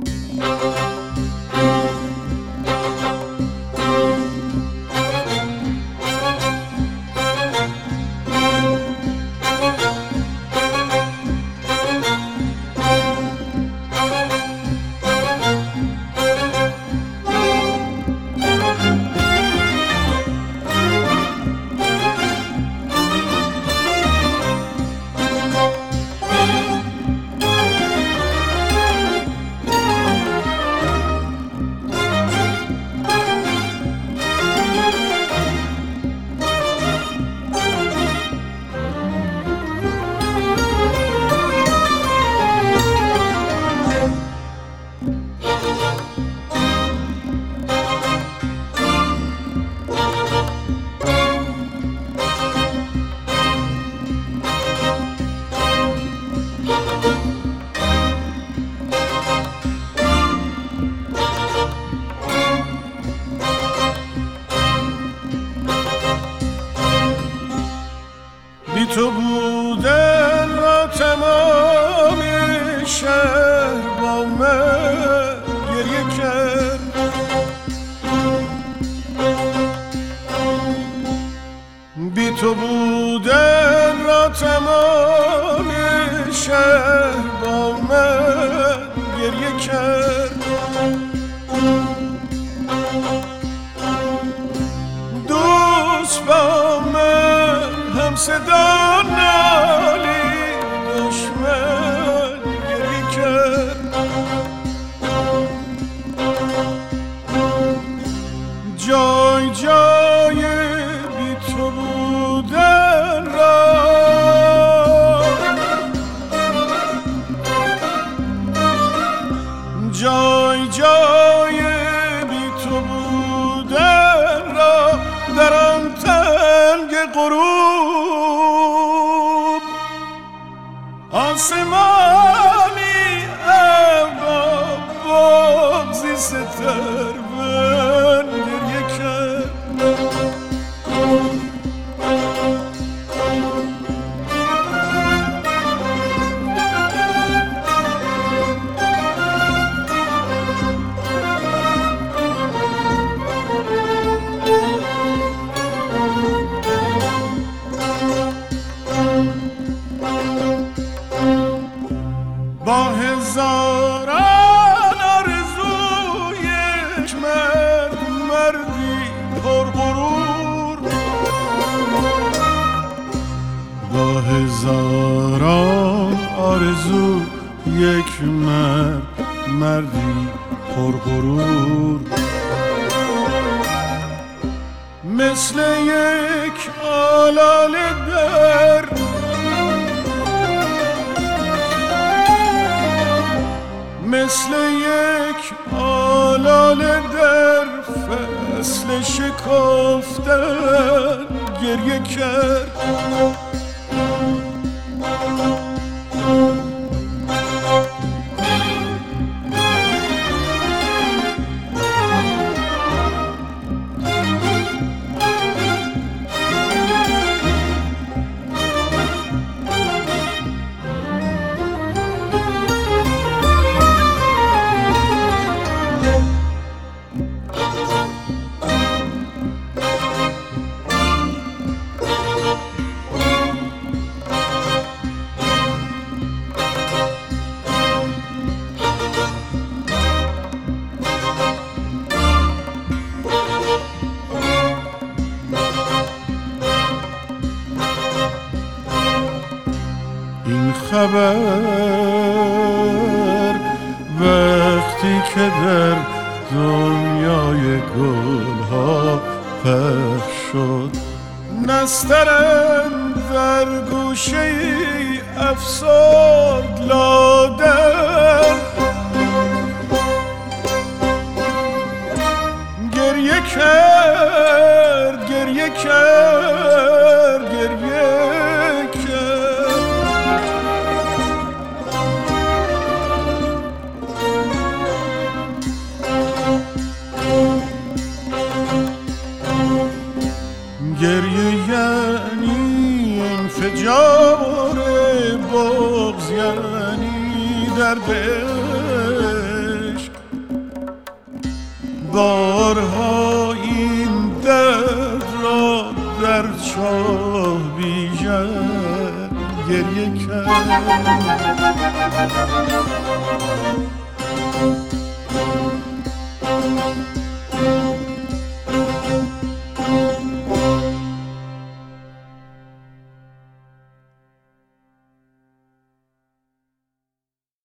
بی تو بودن را تمام شهر با من گریه کرد. بی تو بودن را تمام شهر با من گریه کرد. دوست با من هم صدا نالی، دشمن گریه کرد. جای جای بی تو بودن را جای جای بی تو بودن را در آن تنگ غروب آسمانی ابرا بغضی ستر من گریه کرد. با هزاران آرزو یک مرد، مردی پرغرور. با هزاران آرزو یک مرد، مردی پرغرور. مثل یک آلاله در مثل یک آلاله در فصل شکفتن گریه کرد. این خبر وقتی که در دنیای گلها پخش شد، نسترن در گوشه افسرد لادن گریه کرد، گریه کرد، گریه گریه یعنی انفجار بغض، یعنی درد عشق. بارها این درد را در چاه بیژن گریه کرد.